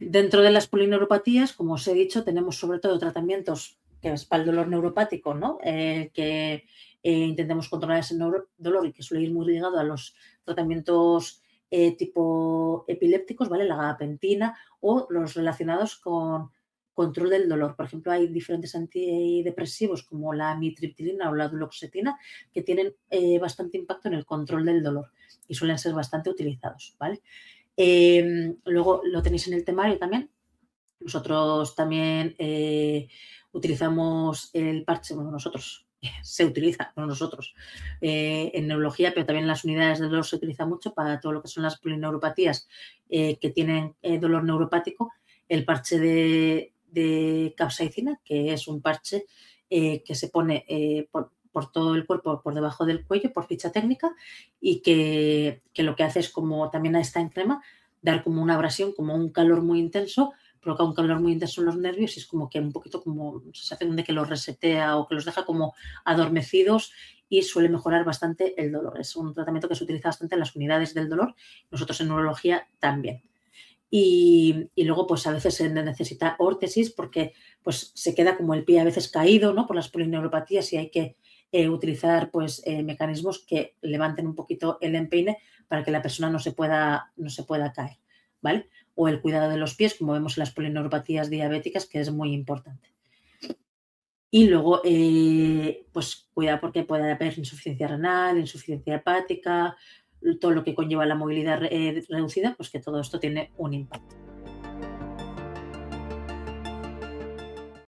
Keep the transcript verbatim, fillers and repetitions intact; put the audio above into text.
Dentro de las polineuropatías, como os he dicho, tenemos sobre todo tratamientos que es para el dolor neuropático, ¿no? Eh, que eh, intentemos controlar ese neuro- dolor y que suele ir muy ligado a los tratamientos eh, tipo epilépticos, ¿vale? La gabapentina o los relacionados con control del dolor. Por ejemplo, hay diferentes antidepresivos como la amitriptilina o la duloxetina que tienen eh, bastante impacto en el control del dolor y suelen ser bastante utilizados, ¿vale? Eh, luego lo tenéis en el temario también. Nosotros también eh, utilizamos el parche, bueno, nosotros, se utiliza, no nosotros, eh, en neurología, pero también en las unidades de dolor se utiliza mucho para todo lo que son las polineuropatías eh, que tienen eh, dolor neuropático, el parche de, de capsaicina, que es un parche eh, que se pone eh, por, por todo el cuerpo, por debajo del cuello, por ficha técnica, y que, que lo que hace es, como también está en crema, dar como una abrasión, como un calor muy intenso, provoca un calor muy intenso en los nervios y es como que un poquito como sensación de que los resetea o que los deja como adormecidos y suele mejorar bastante el dolor. Es un tratamiento que se utiliza bastante en las unidades del dolor, nosotros en neurología también. Y, y luego, pues a veces se necesita órtesis porque pues, se queda como el pie a veces caído, ¿no? Por las polineuropatías y hay que eh, utilizar pues, eh, mecanismos que levanten un poquito el empeine para que la persona no se pueda, no se pueda caer, ¿vale? O el cuidado de los pies, como vemos en las polineuropatías diabéticas, que es muy importante. Y luego, eh, pues cuidado porque puede haber insuficiencia renal, insuficiencia hepática, todo lo que conlleva la movilidad eh, reducida, pues que todo esto tiene un impacto.